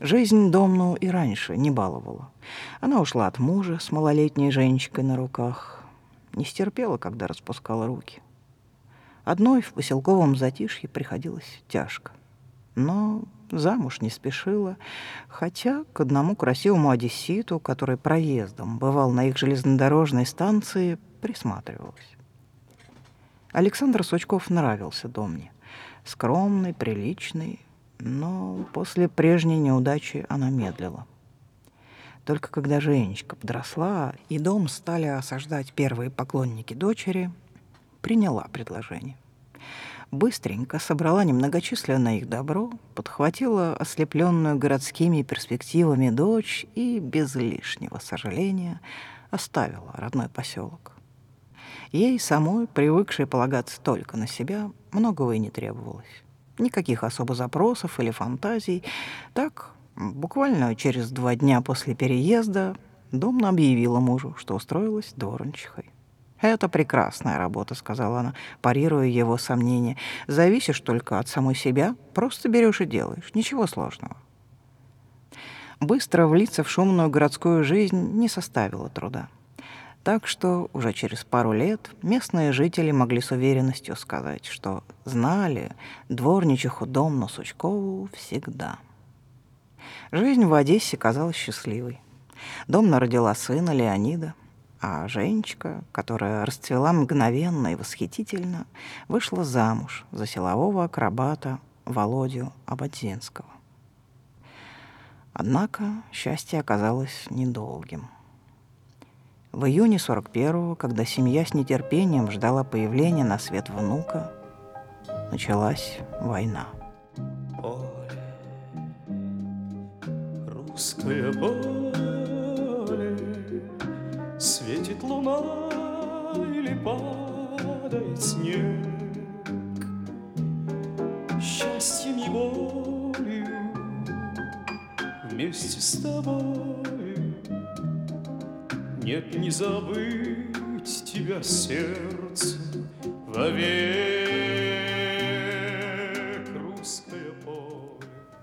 Жизнь Домну и раньше не баловала. Она ушла от мужа с малолетней Женечкой на руках. Не стерпела, когда распускала руки. Одной в поселковом затишье приходилось тяжко. Но замуж не спешила, хотя к одному красивому одесситу, который проездом бывал на их железнодорожной станции, присматривалась. Александр Сучков нравился Домне. Скромный, приличный, но после прежней неудачи она медлила. Только когда Женечка подросла и дом стали осаждать первые поклонники дочери, приняла предложение. Быстренько собрала немногочисленное их добро, подхватила ослепленную городскими перспективами дочь и без лишнего сожаления оставила родной поселок. Ей самой, привыкшей полагаться только на себя, многого и не требовалось. Никаких особо запросов или фантазий. Так, буквально через 2 дня после переезда Домна объявила мужу, что устроилась дворничихой. «Это прекрасная работа», — сказала она, парируя его сомнения. «Зависишь только от самой себя, просто берешь и делаешь. Ничего сложного». Быстро влиться в шумную городскую жизнь не составило труда. Так что уже через пару лет местные жители могли с уверенностью сказать, что знали дворничиху Домну Сучкову всегда. Жизнь в Одессе казалась счастливой. Домна родила сына Леонида, а Женечка, которая расцвела мгновенно и восхитительно, вышла замуж за силового акробата Володю Ободзинского. Однако счастье оказалось недолгим. В июне 41-го, когда семья с нетерпением ждала появления на свет внука, началась война. Поле, русское поле, светит луна или падает снег. Счастьем и болью вместе с тобой нет, не забыть тебя, сердце, вовек.